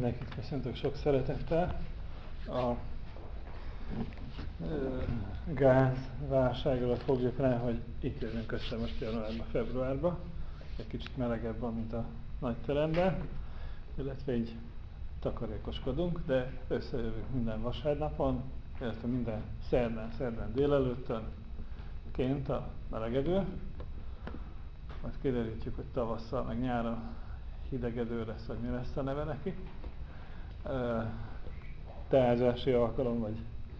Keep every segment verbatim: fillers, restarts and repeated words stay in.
Mindenkit köszöntök sok szeretettel. A gázválság alatt fogjuk rá, hogy itt jövünk össze most januárba, februárba. Egy kicsit melegebb van, mint a nagy teremben, illetve így takarékoskodunk, de összejövünk minden vasárnapon, illetve minden szerdán, szerdán délelőttön ként a melegedő. Majd kiderítjük, hogy tavasszal, meg nyáron hidegedő lesz, vagy mi lesz a neve neki. Teázási alkalom, vagy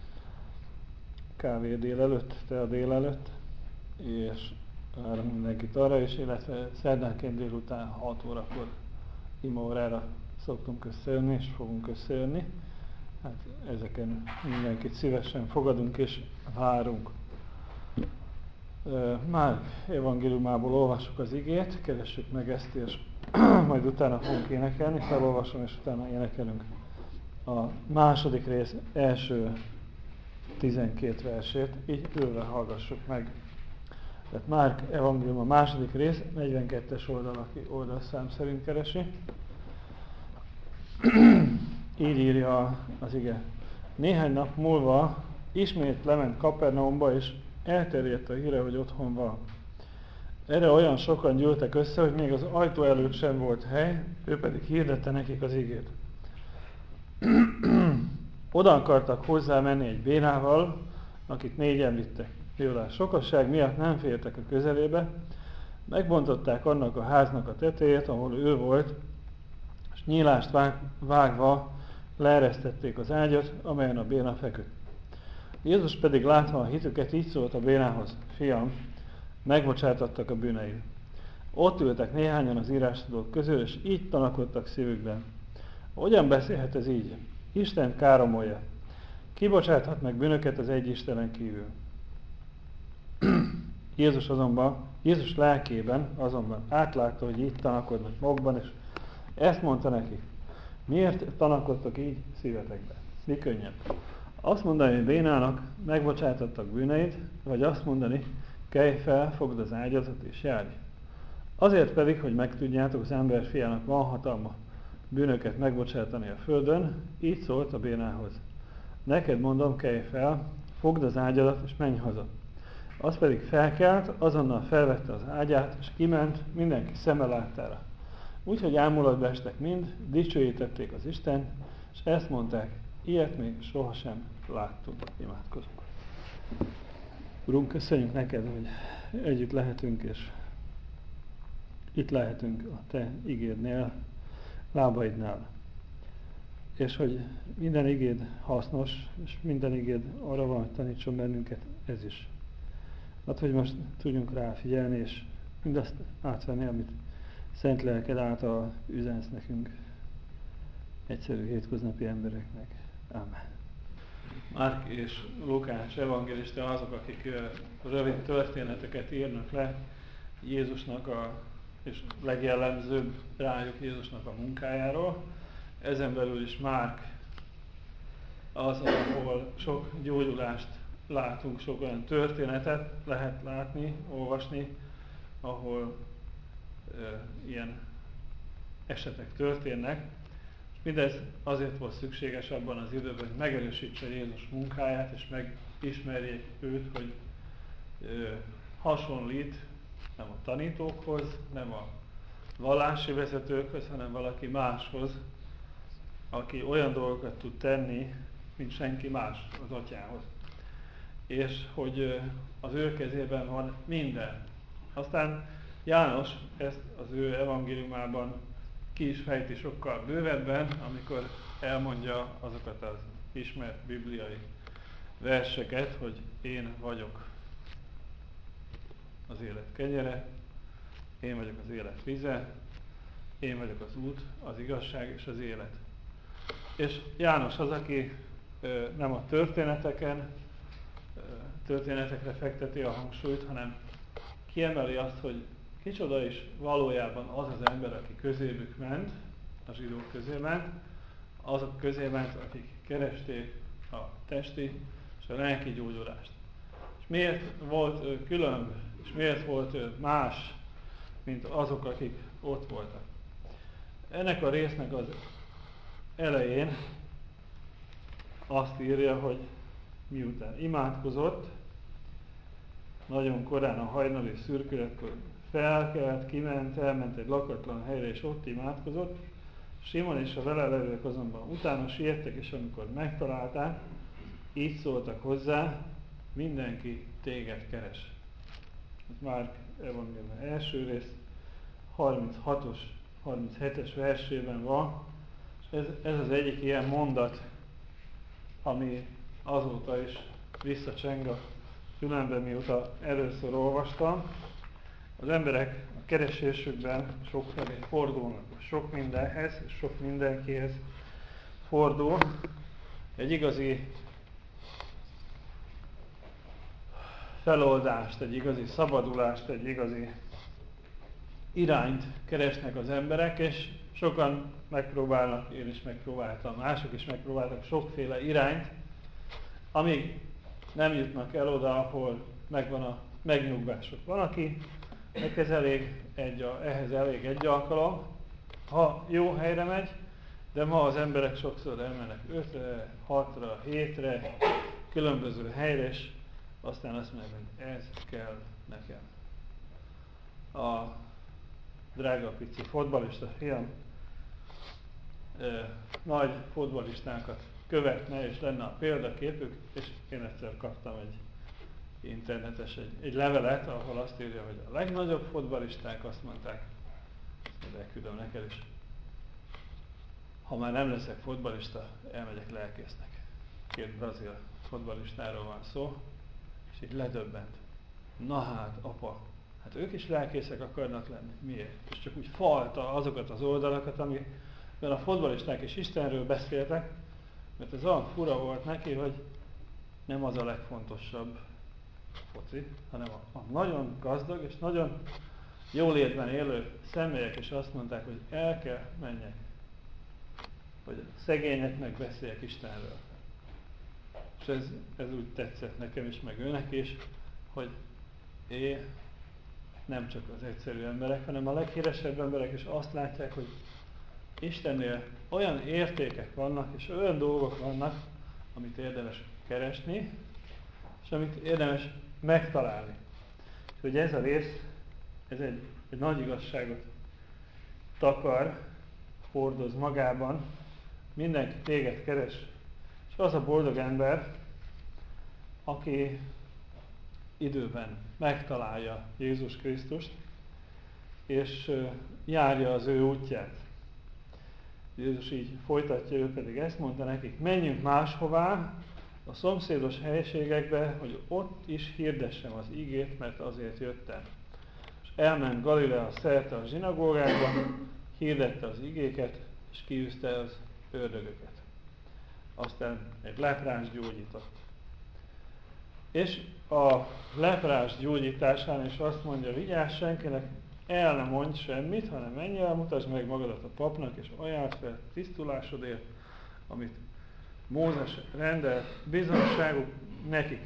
kávé délelőtt, tea délelőtt, és várom mindenkit arra is, illetve szerdánként délután hat órakor ima órára szoktunk összejönni, és fogunk összejönni. Hát ezeken mindenkit szívesen fogadunk és várunk. Márk evangéliumából olvassuk az igét, keressük meg ezt, és majd utána fogunk énekelni, felolvasom, és utána énekelünk a második rész első tizenkét versét, így ülve hallgassuk meg. Tehát Márk evangélium a második rész, negyvenkettes oldal, aki oldalszám szerint keresi. Így írja az ige. Néhány nap múlva ismét lement Kapernaumba, és elterjedt a híre, hogy otthon van. Erre olyan sokan gyűltek össze, hogy még az ajtó előtt sem volt hely, ő pedig hirdette nekik az igét. Oda akartak hozzá menni egy bénával, akit négyen vittek. Mivel a sokasság miatt nem fértek a közelébe, megbontották annak a háznak a tetejét, ahol ő volt, és nyílást vág, vágva leeresztették az ágyat, amelyen a béna feküdt. Jézus pedig látva a hitüket, így szólt a bénához: Fiam, megbocsátattak a bűneid. Ott ültek néhányan az írástudók közül, és így tanakodtak szívükben. Hogyan beszélhet ez így? Isten káromolja. Ki bocsáthat meg bűnöket az egy Istenen kívül? Jézus azonban, Jézus lelkében azonban átlátta, hogy így tanakodnak magukban, és ezt mondta nekik: miért tanakodtok így szívetekben? Mi könnyebb? Azt mondani, hogy bénának megbocsátottak bűneid, vagy azt mondani, kelj fel, fogd az ágyadat és járj. Azért pedig, hogy megtudjátok, az ember fiának van hatalma bűnöket megbocsátani a földön, így szólt a bénához: neked mondom, kelj fel, fogd az ágyadat és menj haza. Az pedig felkelt, azonnal felvette az ágyát, és kiment mindenki szeme láttára. Úgyhogy ámulatba estek mind, dicsőítették az Istent, és ezt mondták: ilyet még sohasem láttunk. Imádkozunk. Urunk, köszönjük neked, hogy együtt lehetünk, és itt lehetünk a te igédnél, lábaidnál. És hogy minden igéd hasznos, és minden igéd arra van, hogy tanítson bennünket, ez is. Hát, hogy most tudjunk rá figyelni, és mindazt átvenni, amit Szent Lelked által üzensz nekünk, egyszerű hétköznapi embereknek. Ámen. Márk és Lukács evangélista azok, akik rövid történeteket írnak le Jézusnak a, és legjellemzőbb rájuk Jézusnak a munkájáról. Ezen belül is Márk az, ahol sok gyógyulást látunk, sok olyan történetet lehet látni, olvasni, ahol e, ilyen esetek történnek. És mindez azért volt szükséges abban az időben, hogy megerősítse Jézus munkáját, és megismerjék őt, hogy e, hasonlít nem a tanítókhoz, nem a vallási vezetőkhöz, hanem valaki máshoz, aki olyan dolgokat tud tenni, mint senki más az Atyához. És hogy az ő kezében van minden. Aztán János ezt az ő evangéliumában ki is fejti sokkal bővebben, amikor elmondja azokat az ismert bibliai verseket, hogy én vagyok az élet kenyere, én vagyok az élet vize, én vagyok az út, az igazság és az élet. És János az, aki ö, nem a történeteken, ö, történetekre fekteti a hangsúlyt, hanem kiemeli azt, hogy kicsoda is valójában az az ember, aki közébük ment, a zsidók közé ment, azok közé ment, akik keresték a testi és a lelki gyógyulást. És miért volt ő különb, és miért volt ő más, mint azok, akik ott voltak? Ennek a résznek az elején azt írja, hogy miután imádkozott, nagyon korán a hajnali szürkületkor felkelt, kiment, elment egy lakatlan helyre, és ott imádkozott. Simon és a vele levők azonban utána siettek, és amikor megtalálták, így szóltak hozzá, mindenki téged keres. Ez Márk evangélium első rész, harminchatos, harminchetes versében van, és ez, ez az egyik ilyen mondat, ami azóta is visszacseng a fülemben, mióta először olvastam. Az emberek a keresésükben sokfelé fordulnak, sok mindenhez, és sok mindenkihez fordul. Egy igazi feloldást, egy igazi szabadulást, egy igazi irányt keresnek az emberek, és sokan megpróbálnak, én is megpróbáltam, mások is megpróbáltak sokféle irányt, amíg nem jutnak el oda, ahol megvan a megnyugvásuk. Van, aki ez elég egy, ehhez elég egy alkalom, ha jó helyre megy, de ma az emberek sokszor elmennek ötre, hatra, hétre, különböző helyre, és aztán azt mondják, hogy ez kell nekem. A drága pici fotbalista fiam e, nagy fotbalistákat követne, és lenne a példaképük, és én egyszer kaptam egy internetes egy, egy levelet, ahol azt írja, hogy a legnagyobb fotbalisták azt mondták, ezt elküldöm neked is, ha már nem leszek fotbalista, elmegyek lelkésznek. Két brazil fotbalistáról van szó, és így ledöbbent. Na hát, apa, hát ők is lelkészek akarnak lenni. Miért? És csak úgy falta azokat az oldalakat, amiben a fotbalisták is Istenről beszéltek, mert ez olyan fura volt neki, hogy nem az a legfontosabb foci, hanem a, a nagyon gazdag és nagyon jólétben élő személyek is azt mondták, hogy el kell menjek, hogy a szegényeknek beszéljek Istenről. És ez, ez úgy tetszett nekem is, meg őnek is, hogy én nem csak az egyszerű emberek, hanem a leghíresebb emberek is azt látják, hogy Istennél olyan értékek vannak, és olyan dolgok vannak, amit érdemes keresni, és amit érdemes megtalálni. És hogy ez a rész, ez egy, egy nagy igazságot takar, hordoz magában, mindenki téged keres, és az a boldog ember, aki időben megtalálja Jézus Krisztust, és járja az ő útját. Jézus így folytatja, ő pedig ezt mondta nekik, menjünk máshová, a szomszédos helyiségekbe, hogy ott is hirdessem az igét, mert azért jöttem. És elment Galilea szerte a zsinagógákban, hirdette az igéket, és kiűzte az ördögöket. Aztán egy leprás gyógyított. És a leprás gyógyításán is azt mondja, vigyázz, senkinek el ne mondj semmit, hanem menj el, mutasd meg magadat a papnak, és ajánld fel tisztulásodért, amit Mózes rendelt, bizonyságuk nekik.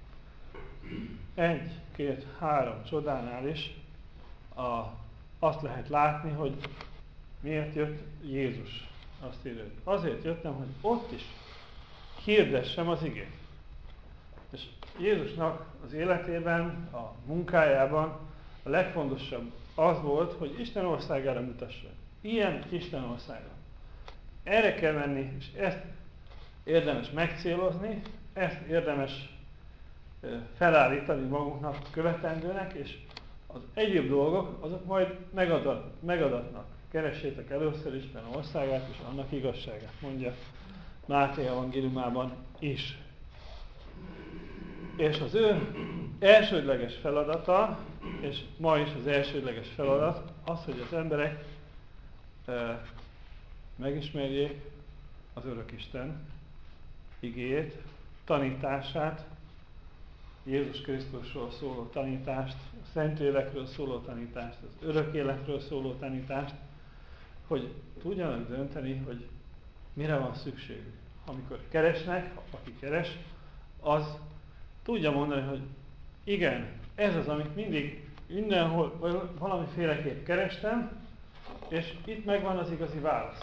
Egy, két, három csodánál is a, azt lehet látni, hogy miért jött Jézus. Azt írja, azért jöttem, hogy ott is hirdessem az igét. És Jézusnak az életében, a munkájában a legfontosabb az volt, hogy Isten országára mutassa. Ilyen Isten országa. Erre kell menni, és ezt érdemes megcélozni, ezt érdemes felállítani magunknak követendőnek, és az egyéb dolgok, azok majd megadat, megadatnak. Keressétek először Isten országát és annak igazságát, mondja Máté evangéliumában is. És az ő elsődleges feladata, és ma is az elsődleges feladat, az, hogy az emberek e, megismerjék az Örök Isten igéjét, tanítását, Jézus Krisztusról szóló tanítást, a Szentlélekről szóló tanítást, az örök életről szóló tanítást, hogy tudjanak dönteni, hogy mire van szükségük. Amikor keresnek, aki keres, az tudja mondani, hogy igen, ez az, amit mindig mindenhol valamiféleképp kerestem, és itt megvan az igazi válasz.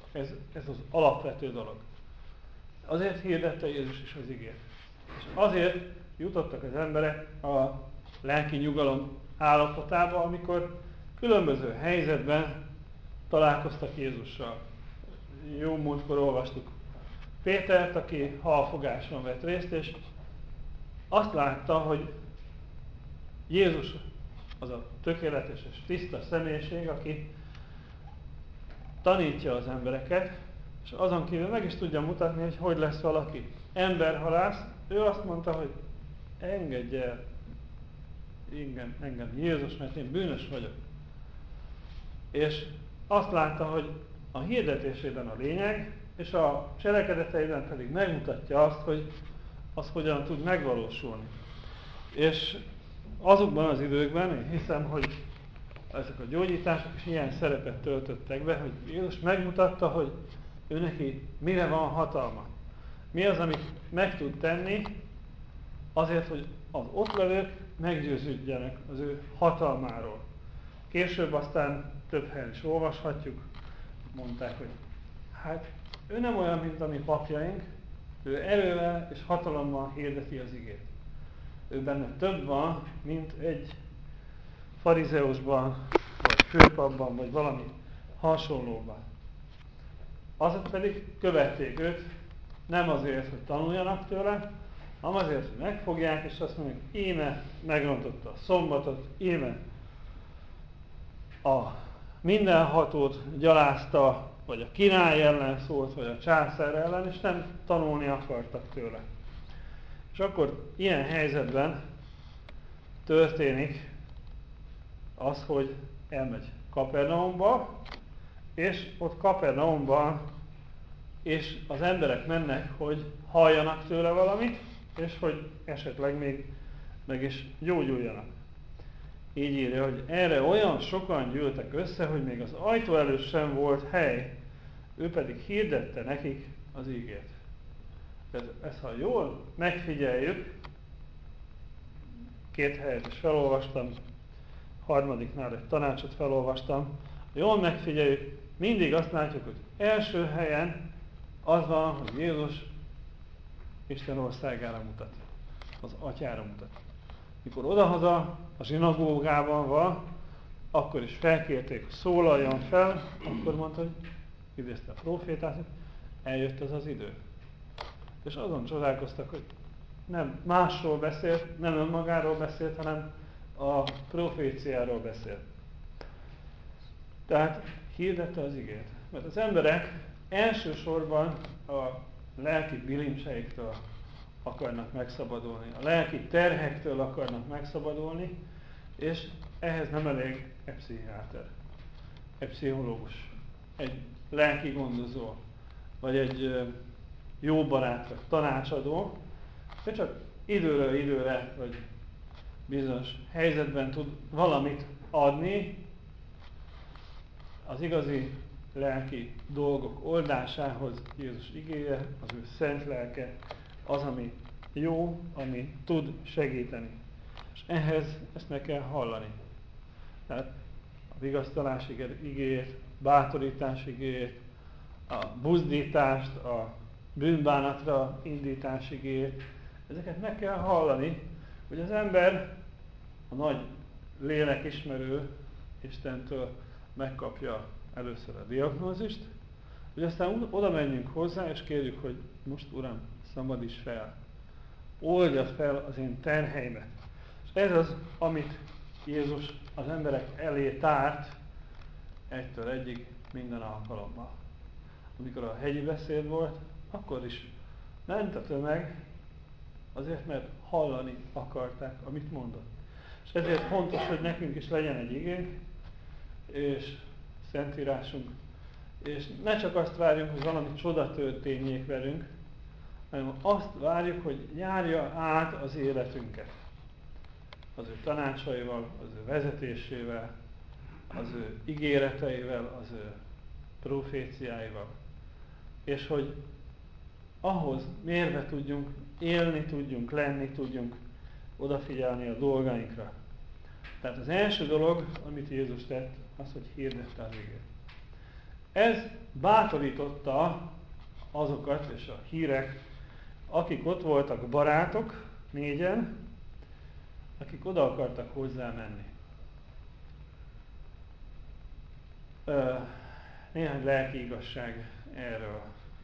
Ez, ez az alapvető dolog. Azért hirdette Jézus is az igét. És azért jutottak az emberek a lelki nyugalom állapotába, amikor különböző helyzetben találkoztak Jézussal. Jó múltkor olvastuk Pétert, aki halfogáson vett részt, és azt látta, hogy Jézus az a tökéletes és tiszta személyiség, aki tanítja az embereket, és azon kívül meg is tudja mutatni, hogy hogy lesz valaki emberhalász. Ő azt mondta, hogy engedj el engem, engem Jézus, mert én bűnös vagyok. És azt látta, hogy a hirdetésében a lényeg, és a cselekedeteiben pedig megmutatja azt, hogy az hogyan tud megvalósulni. És azokban az időkben én hiszem, hogy ezek a gyógyítások is ilyen szerepet töltöttek be, hogy Jézus megmutatta, hogy ő neki mire van hatalma. Mi az, amit meg tud tenni azért, hogy az ott levők meggyőződjenek az ő hatalmáról. Később aztán több helyen is olvashatjuk, mondták, hogy hát ő nem olyan, mint a mi papjaink, ő erővel és hatalommal hirdeti az igét. Ő benne több van, mint egy farizeusban, vagy főpapban, vagy valami hasonlóban. Azok pedig követték őt, nem azért, hogy tanuljanak tőle, hanem azért, hogy megfogják, és azt mondják, íme megrontotta a szombatot, íme a mindenhatót gyalázta, vagy a király ellen szólt, vagy a császár ellen, és nem tanulni akartak tőle. És akkor ilyen helyzetben történik az, hogy elmegy Kapernaumba, és ott Kapernaumban és az emberek mennek, hogy halljanak tőle valamit, és hogy esetleg még meg is gyógyuljanak. Így írja, hogy erre olyan sokan gyűltek össze, hogy még az ajtó előtt sem volt hely, ő pedig hirdette nekik az igét. Ez, ezt ha jól megfigyeljük, két helyet is felolvastam, harmadiknál egy tanácsot felolvastam, ha jól megfigyeljük, mindig azt látjuk, hogy első helyen az van, hogy Jézus Isten országára mutat, az Atyára mutat. Mikor odahaza a zsinagógában van, akkor is felkérték, hogy szólaljon fel, akkor mondta, hogy idézte a prófétát, hogy eljött ez az idő. És azon csodálkoztak, hogy nem másról beszélt, nem önmagáról beszélt, hanem a proféciáról beszélt. Tehát hirdette az igét. Mert az emberek elsősorban a lelki bilincseitől akarnak megszabadulni, a lelki terhektől akarnak megszabadulni, és ehhez nem elég egy pszichiáter, egy pszichológus, egy lelki gondozó, vagy egy jó barát, vagy tanácsadó, de csak időről időre, vagy bizonyos helyzetben tud valamit adni az igazi lelki dolgok oldásához. Jézus igéje, az ő szent lelke, az, ami jó, ami tud segíteni. És ehhez ezt meg kell hallani. Tehát a vigasztalás igéjét, bátorítás igéjét, a buzdítást, a bűnbánatra indítás igéjét, ezeket meg kell hallani, hogy az ember, a nagy lélekismerő Istentől megkapja először a diagnózist, hogy aztán oda menjünk hozzá, és kérjük, hogy most Uram, szabadíts fel, oldja fel az én terheimet. És ez az, amit Jézus az emberek elé tárt egytől egyig minden alkalommal. Amikor a hegyi beszéd volt, akkor is ment a tömeg, azért, mert hallani akarták, amit mondott. És ezért fontos, hogy nekünk is legyen egy igénk, és szentírásunk, és ne csak azt várjunk, hogy valami csoda történjék velünk, hanem azt várjuk, hogy járja át az életünket. Az ő tanácsaival, az ő vezetésével, az ő ígéreteivel, az ő proféciáival. És hogy ahhoz mérve tudjunk élni, tudjunk lenni, tudjunk odafigyelni a dolgainkra. Tehát az első dolog, amit Jézus tett, az, hogy hirdette az igét. Ez bátorította azokat és a hírek, akik ott voltak, barátok, négyen, akik oda akartak hozzá menni. Néhány lelki igazság erről.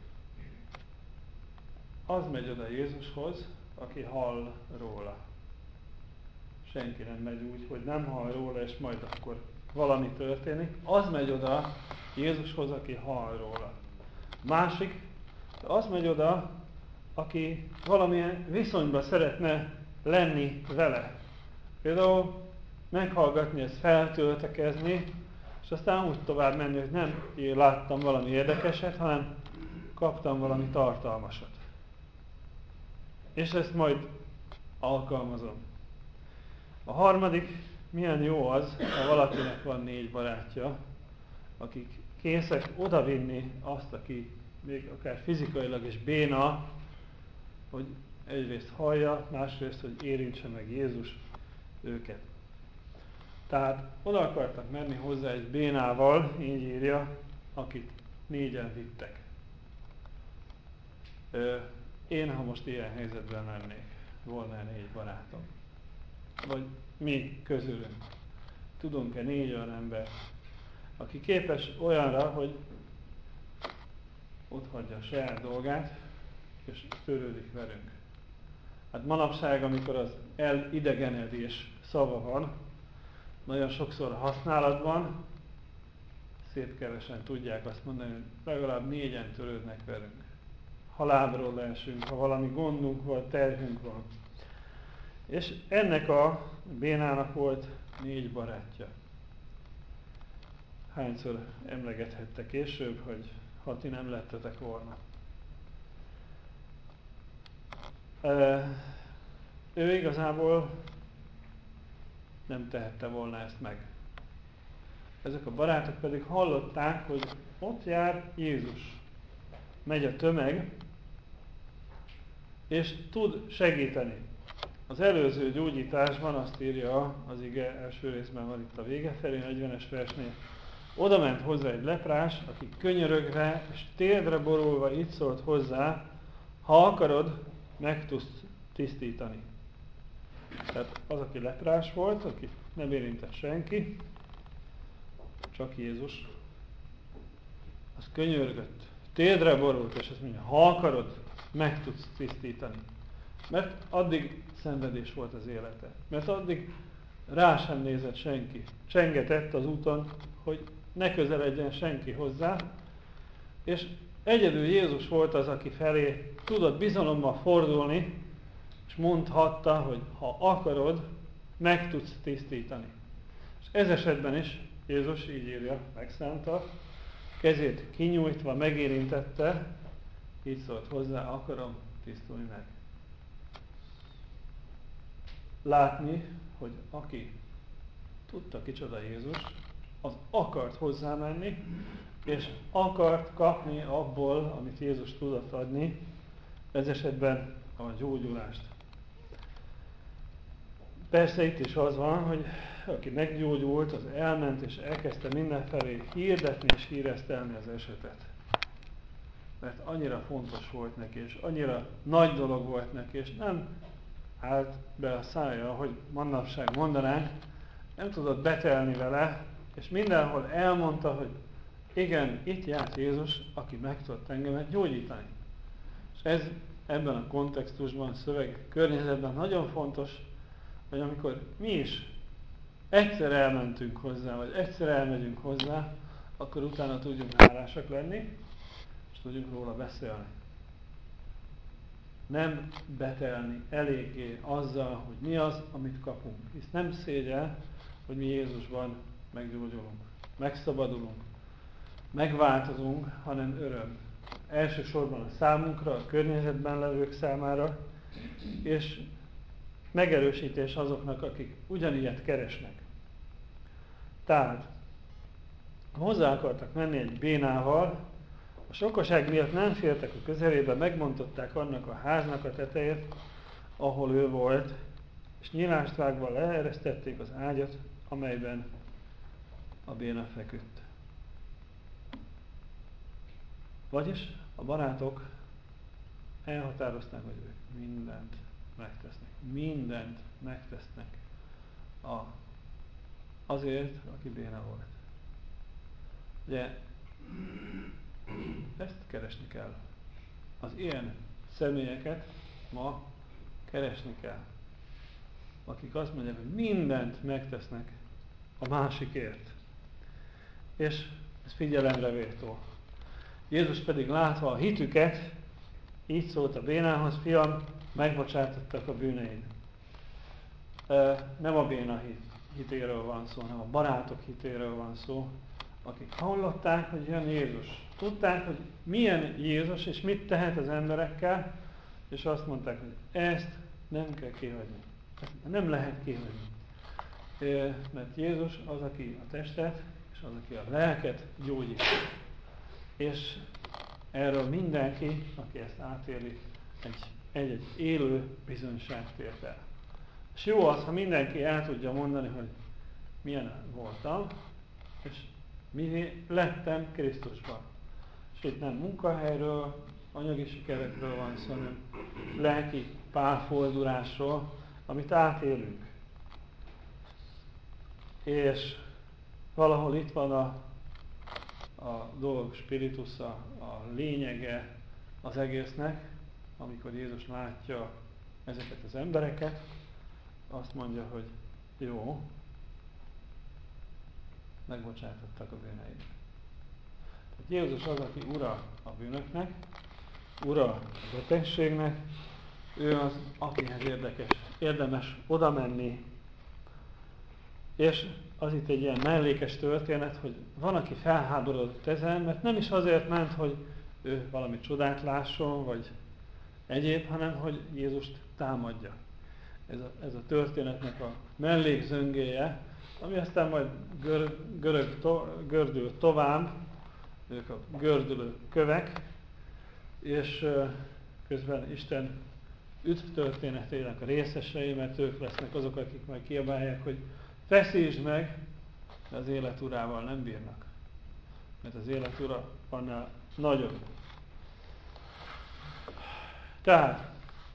Az megy oda Jézushoz, aki hall róla. Senki nem megy úgy, hogy nem hall róla, és majd akkor valami történik. Az megy oda Jézushoz, aki hall róla. Másik, az megy oda, aki valamilyen viszonyban szeretne lenni vele. Például meghallgatni, ezt feltöltekezni, és aztán úgy tovább menni, hogy nem én láttam valami érdekeset, hanem kaptam valami tartalmasat. És ezt majd alkalmazom. A harmadik, milyen jó az, ha valakinek van négy barátja, akik készek odavinni azt, aki még akár fizikailag is béna, hogy egyrészt hallja, másrészt, hogy érintse meg Jézus őket. Tehát oda akartak menni hozzá egy bénával, így írja, akit négyen vittek. Én, ha most ilyen helyzetben lennék, volna négy barátom. Vagy mi közülünk. Tudunk-e négy olyan ember, aki képes olyanra, hogy ott hagyja a saját dolgát, és törődik velünk. Hát manapság, amikor az elidegenedés szava van, nagyon sokszor használatban, szép kevesen tudják azt mondani, hogy legalább négyen törődnek velünk. Ha lábról leesünk, ha valami gondunk van, terhünk van. És ennek a bénának volt négy barátja. Hányszor emlegethette később, hogy ha ti nem lettetek volna. E, ő igazából nem tehette volna ezt meg. Ezek a barátok pedig hallották, hogy ott jár Jézus. Megy a tömeg, és tud segíteni. Az előző gyógyításban azt írja, az ige első részben van itt a vége felé, negyvenes versnél. Oda ment hozzá egy leprás, aki könyörögve és térdre borulva így szólt hozzá, ha akarod, meg tudsz tisztítani. Tehát az, aki leprás volt, aki nem érintett senki, csak Jézus, az könyörgött, térdre borult, és azt mondja, ha akarod, meg tudsz tisztítani. Mert addig szenvedés volt az élete. Mert addig rá sem nézett senki. Csengetett az úton, hogy ne közeledjen senki hozzá, és egyedül Jézus volt az, aki felé tudott bizalommal fordulni, és mondhatta, hogy ha akarod, meg tudsz tisztítani. És ez esetben is Jézus így írja, megszánta, kezét kinyújtva megérintette, így szólt hozzá, akarom tisztulni meg. Látni, hogy aki tudta kicsoda Jézus, az akart hozzá menni, és akart kapni abból, amit Jézus tudott adni, ez esetben a gyógyulást. Persze itt is az van, hogy aki meggyógyult, az elment és elkezdte mindenfelé hirdetni és híresztelni az esetet. Mert annyira fontos volt neki, és annyira nagy dolog volt neki, és nem állt be a szája, hogy manapság mondanánk, nem tudott betelni vele, és mindenhol elmondta, hogy igen, itt járt Jézus, aki meg tudott engemet gyógyítani. És ez ebben a kontextusban, szöveg környezetben nagyon fontos, hogy amikor mi is egyszer elmentünk hozzá, vagy egyszer elmegyünk hozzá, akkor utána tudjunk hálásak lenni, és tudjunk róla beszélni. Nem betelni eléggé azzal, hogy mi az, amit kapunk. Hisz nem szégyen, hogy mi Jézusban meggyógyulunk, megszabadulunk, megváltozunk, hanem öröm. Elsősorban a számunkra, a környezetben levők számára, és megerősítés azoknak, akik ugyanilyet keresnek. Tehát hozzá akartak menni egy bénával, a sokaság miatt nem fértek a közelébe, megbontották annak a háznak a tetejét, ahol ő volt, és nyilást vágva leeresztették az ágyat, amelyben a béna feküdt. Vagyis a barátok elhatározták, hogy ők mindent megtesznek. Mindent megtesznek a, azért, aki béna volt. Ugye ezt keresni kell. Az ilyen személyeket ma keresni kell. Akik azt mondják, hogy mindent megtesznek a másikért. És ez figyelemre méltó. Jézus pedig látva a hitüket, így szólt a bénához: fiam, megbocsátottak a bűneid. Nem a béna hit, hitéről van szó, hanem a barátok hitéről van szó, akik hallották, hogy jön Jézus. Tudták, hogy milyen Jézus, és mit tehet az emberekkel, és azt mondták, hogy ezt nem kell kihagyni. Ezt nem lehet kihagyni. Mert Jézus az, aki a testet, és az, aki a lelket gyógyítja. És erről mindenki, aki ezt átéli, egy-egy élő bizonyságot ért el. És jó az, ha mindenki el tudja mondani, hogy milyen voltam, és mi lettem Krisztusban. És itt nem munkahelyről, anyagi sikerekről van szó, hanem lelki pálfordulásról, amit átélünk. És valahol itt van a, a dolog spiritusza, a lényege az egésznek, amikor Jézus látja ezeket az embereket, azt mondja, hogy jó, megbocsátottak a bűneid. Tehát Jézus az, aki ura a bűnöknek, ura a betegségnek, ő az, akihez érdekes, érdemes oda menni. És az itt egy ilyen mellékes történet, hogy van, aki felháborodott ezen, mert nem is azért ment, hogy ő valami csodát lásson, vagy egyéb, hanem hogy Jézust támadja. Ez a, ez a történetnek a mellékzöngéje, ami aztán majd gör, görög to, gördül tovább, ők a gördülő kövek, és közben Isten üdv történetének a részesei, mert ők lesznek azok, akik majd kiabálják, hogy feszítsd meg, de az élet urával nem bírnak. Mert az élet ura annál nagyobb. Tehát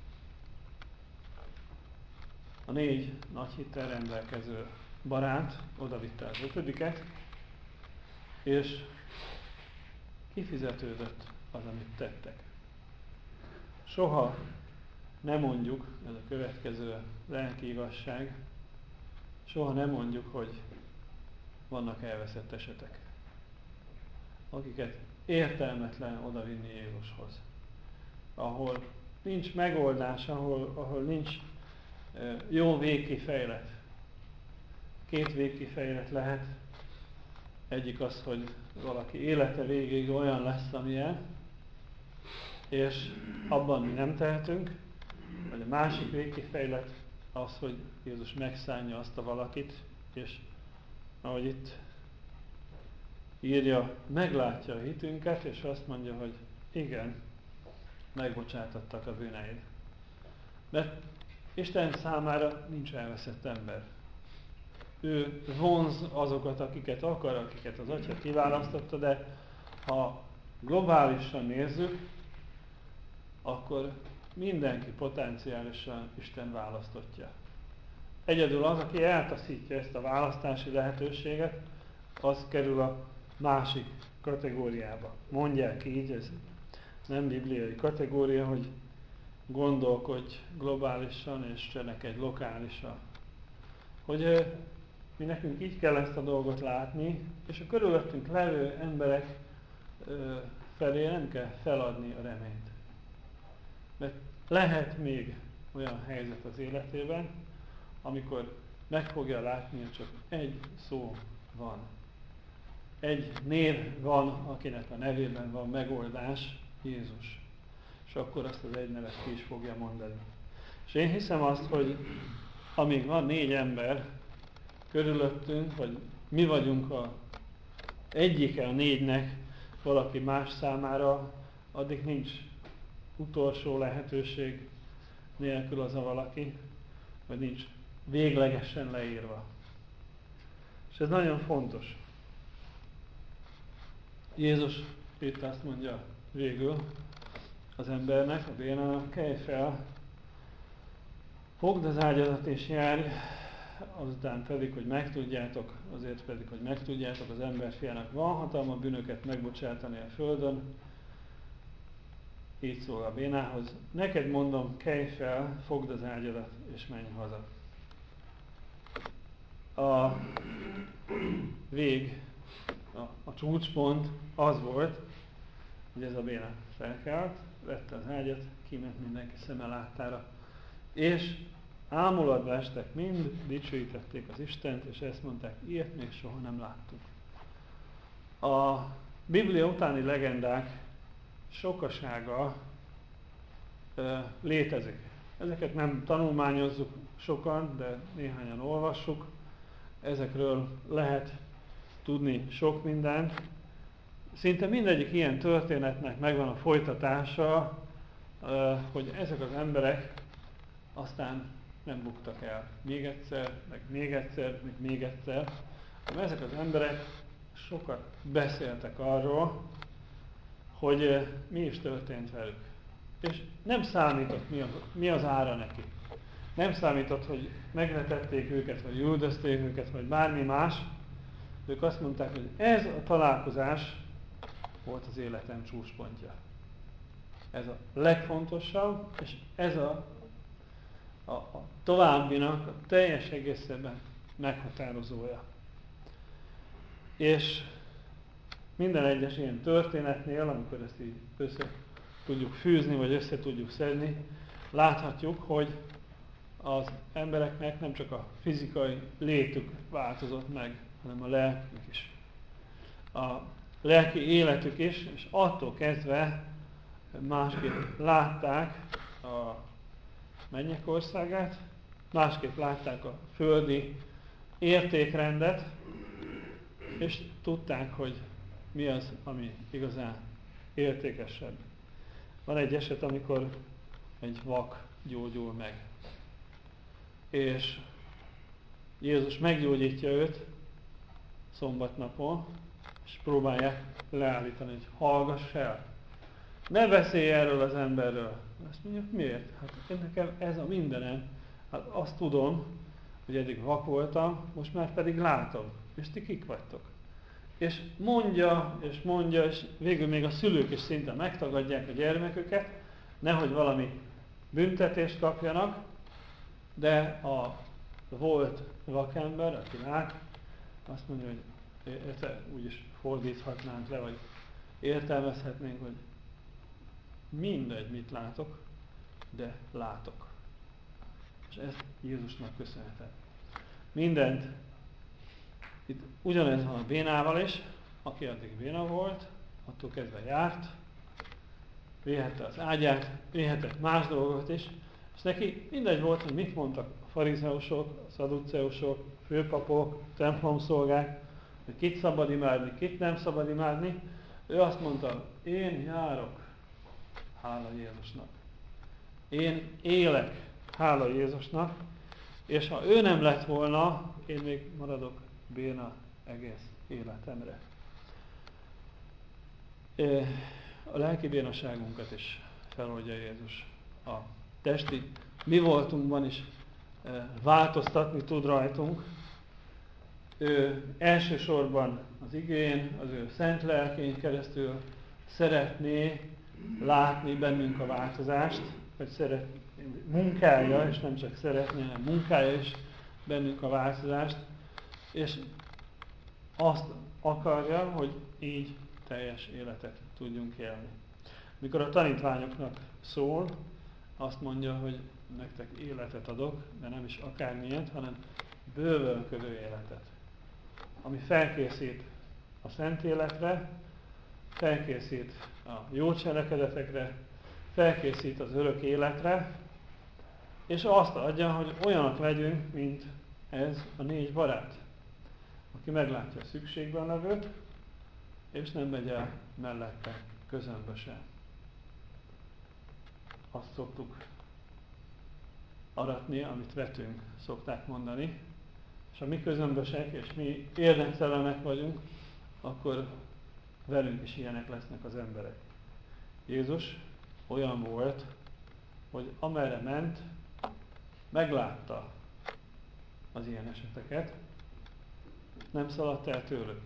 a négy nagy hittel rendelkező barát odavitte az ötödiket, és kifizetődött az, amit tettek. Soha nem mondjuk, ez a következő lelki igazság, soha nem mondjuk, hogy vannak elveszett esetek, akiket értelmetlen odavinni Jézushoz. Ahol nincs megoldás, ahol, ahol nincs e, jó végkifejlet. Két végkifejlet lehet. Egyik az, hogy valaki élete végéig olyan lesz, amilyen, és abban mi nem tehetünk. Vagy a másik végkifejlet az, hogy Jézus megszánja azt a valakit, és ahogy itt írja, meglátja a hitünket, és azt mondja, hogy igen, megbocsátottak a bűneid. Mert Isten számára nincs elveszett ember. Ő vonz azokat, akiket akar, akiket az Atya kiválasztotta, de ha globálisan nézzük, akkor mindenki potenciálisan Isten választottja. Egyedül az, aki eltaszítja ezt a választási lehetőséget, az kerül a másik kategóriába. Mondják így, ez nem bibliai kategória, hogy gondolkodj globálisan és cselekedj lokálisan. Hogy mi nekünk így kell ezt a dolgot látni, és a körülöttünk levő emberek felé nem kell feladni a reményt. Mert lehet még olyan helyzet az életében, amikor meg fogja látni, hogy csak egy szó van. Egy név van, akinek a nevében van megoldás, Jézus. És akkor azt az egy nevet ki is fogja mondani. És én hiszem azt, hogy amíg van négy ember körülöttünk, vagy mi vagyunk a egyike a négynek valaki más számára, addig nincs utolsó lehetőség nélkül az a valaki, vagy nincs véglegesen leírva. És ez nagyon fontos. Jézus itt azt mondja végül az embernek, a bénának: kelj fel, fogd az ágyadat és járj, azután pedig, hogy megtudjátok, azért pedig, hogy megtudjátok, az emberfiának van hatalma bűnöket megbocsátani a földön. Így szól a bénához: neked mondom, kelj fel, fogd az ágyadat és menj haza. A vég, a, a csúcspont az volt, hogy ez a béna felkelt, vette az ágyat, kiment mindenki szeme láttára, és ámulatba estek mind, dicsőítették az Istent, és ezt mondták: ilyet még soha nem láttuk. A Biblia utáni legendák sokasága ö, létezik. Ezeket nem tanulmányozzuk sokan, de néhányan olvassuk. Ezekről lehet tudni sok mindent. Szinte mindegyik ilyen történetnek megvan a folytatása, ö, hogy ezek az emberek aztán nem buktak el. Még egyszer, meg még egyszer, meg még egyszer. De ezek az emberek sokat beszéltek arról, hogy mi is történt velük. És nem számított, mi az, mi az ára neki. Nem számított, hogy megvetették őket, vagy üldözték őket, vagy bármi más. Ők azt mondták, hogy ez a találkozás volt az életem csúcspontja. Ez a legfontosabb, és ez a A, a továbbinak a teljes egészében meghatározója. És minden egyes ilyen történetnél, amikor ezt így össze tudjuk fűzni, vagy össze tudjuk szedni, láthatjuk, hogy az embereknek nem csak a fizikai létük változott meg, hanem a lelkük is. A lelki életük is, és attól kezdve másképp látták a mennyek országát, másképp látták a földi értékrendet, és tudták, hogy mi az, ami igazán értékesebb. Van egy eset, amikor egy vak gyógyul meg, és Jézus meggyógyítja őt szombatnapon, és próbálják leállítani, hogy hallgass el. Ne beszélj erről az emberről. Azt mondjuk, miért? Hát nekem ez a mindenem. Hát azt tudom, hogy eddig vak voltam, most már pedig látom. És ti kik vagytok? És mondja, és mondja, és végül még a szülők is szinte megtagadják a gyermeküket, nehogy valami büntetést kapjanak, de a volt vakember, aki lát, azt mondja, hogy érte, úgy is fordíthatnánk le, vagy értelmezhetnénk, hogy mindegy, mit látok, de látok. És ezt Jézusnak köszönhetem. Mindent. Itt ugyanez van a bénával is, aki addig béna volt, attól kezdve járt, véhette az ágyát, véhetett más dolgot is, és neki mindegy volt, hogy mit mondtak a farizeusok, a szaduceusok, a főpapok, a templomszolgák, hogy kit szabad imádni, kit nem szabad imádni. Ő azt mondta: én járok, hála Jézusnak. Én élek, hála Jézusnak, és ha ő nem lett volna, én még maradok béna egész életemre. A lelki bénaságunkat is feloldja Jézus. A testi mi voltunkban is változtatni tud rajtunk. Ő elsősorban az igén, az ő szent lelkén keresztül szeretné látni bennünk a változást, hogy szeret, munkálja, és nem csak szeretné, hanem munkálja is bennünk a változást, és azt akarja, hogy így teljes életet tudjunk élni. Mikor a tanítványoknak szól, azt mondja, hogy nektek életet adok, de nem is akármilyet, hanem bővölködő életet, ami felkészít a szent életre, felkészít a jó cselekedetekre, felkészít az örök életre, és azt adja, hogy olyanok legyünk, mint ez a négy barát, aki meglátja a szükségben levőt, és nem megy el mellette közömbbe sem. Azt szoktuk aratni, amit vetünk, szokták mondani, és ha mi közömbösek, és mi érdektelenek vagyunk, akkor velünk is ilyenek lesznek az emberek. Jézus olyan volt, hogy amerre ment, meglátta az ilyen eseteket, nem szaladt el tőlük.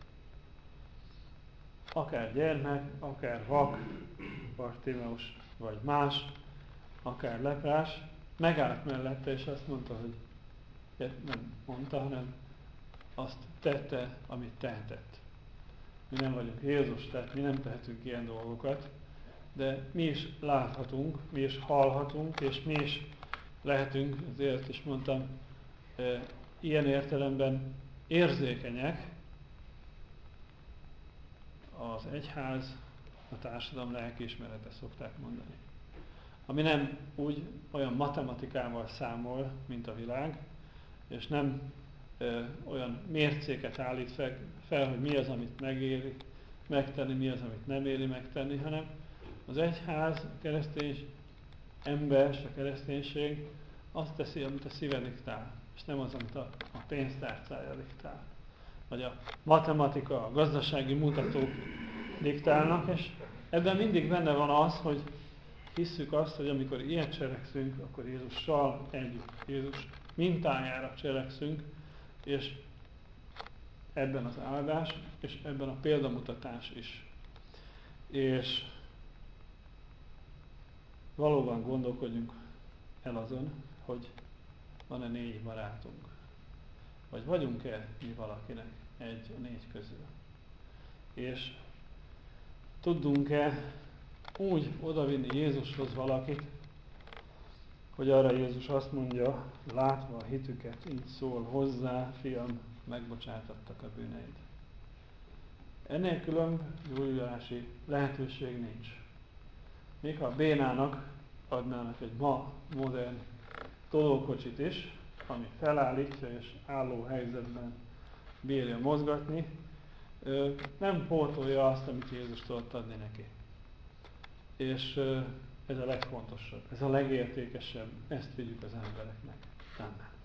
Akár gyermek, akár vak, Bartimeus, vagy más, akár leprás, megállt mellette, és azt mondta, hogy nem mondta, hanem azt tette, amit tehetett. Mi nem vagyunk Jézus, tehát mi nem tehetünk ilyen dolgokat, de mi is láthatunk, mi is hallhatunk, és mi is lehetünk, ezért is mondtam, e, ilyen értelemben érzékenyek az egyház, a társadalom lelkiismerete, szokták mondani. Ami nem úgy olyan matematikával számol, mint a világ, és nem ö, olyan mércéket állít fel, fel, hogy mi az, amit megéri megtenni, mi az, amit nem éri megtenni, hanem az egyház, a keresztény ember, a kereszténység azt teszi, amit a szíve diktál, és nem az, amit a, a pénztárcája diktál. Vagy a matematika, a gazdasági mutatók diktálnak, és ebben mindig benne van az, hogy hisszük azt, hogy amikor ilyen cselekszünk, akkor Jézussal együtt, Jézus mintájára cselekszünk, és ebben az áldás, és ebben a példamutatás is. És valóban gondolkodjunk el azon, hogy van-e négy barátunk, vagy vagyunk-e mi valakinek egy a négy közül. És tudunk-e úgy odavinni Jézushoz valakit, hogy arra Jézus azt mondja, látva a hitüket, így szól hozzá, fiam, megbocsátattak a bűneid. Ennél különb gyógyulási lehetőség nincs. Még ha a bénának adnának egy ma modern tolókocsit is, ami felállítja és álló helyzetben bírja mozgatni, nem pótolja azt, amit Jézus tudott adni neki. És ez a legfontosabb, ez a legértékesebb, ezt vigyük az embereknek. Amen.